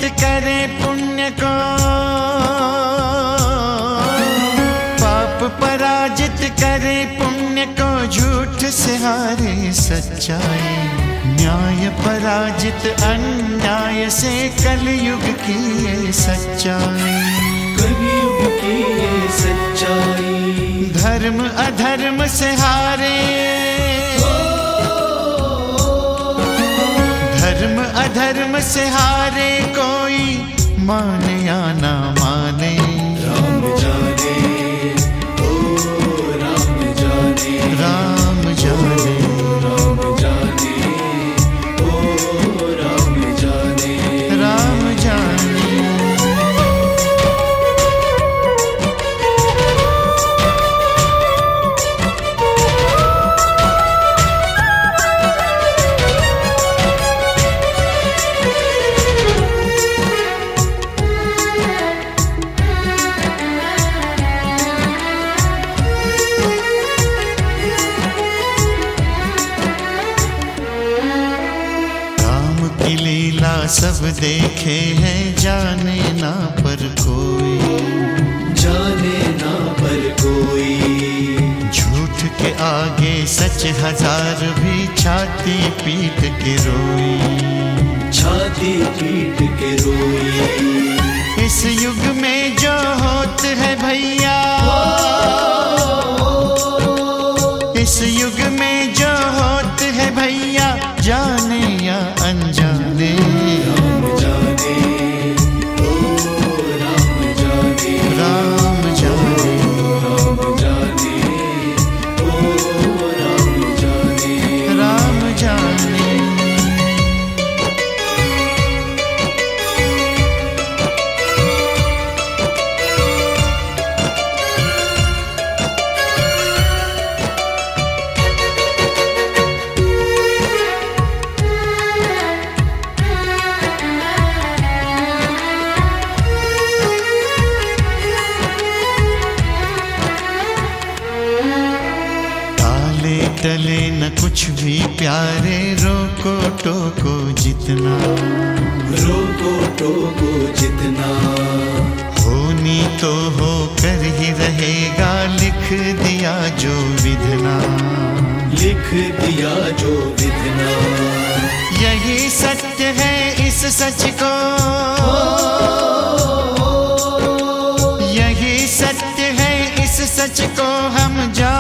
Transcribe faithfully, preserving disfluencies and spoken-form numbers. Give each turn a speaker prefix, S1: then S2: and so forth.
S1: करे पुण्य को, पाप पराजित करे पुण्य को, झूठ से हारे सच्चाई, न्याय पराजित अन्याय से, कलयुग की ये सच्चाई,
S2: कलयुग की ये सच्चाई।
S1: धर्म अधर्म से हारे, धर्म अधर्म से हारे, कोई माने या ना माने,
S2: राम जाने, ओ राम जाने,
S1: राम जाने,
S2: राम जाने, ओ राम जाने,
S1: राम जाने। लीला सब देखे हैं, जाने ना पर कोई,
S2: जाने ना पर कोई,
S1: झूठ के आगे सच हजार भी छाती पीट के रोई,
S2: छाती पीट के रोई।
S1: इस युग में जो होत है भैया, इस युग में जो होत है भैया, जाने या अनजाने,
S2: राम जाने, ओ राम जाने,
S1: राम जाने,
S2: राम जाने, ओ राम जाने,
S1: राम जाने। टले न कुछ भी प्यारे, रोको टोको जितना,
S2: रोको टोको जितना,
S1: होनी तो हो कर ही रहेगा, लिख दिया जो विधना,
S2: लिख दिया जो विधना।
S1: यही सत्य है, इस सच को, यही सत्य है, इस सच को हम जान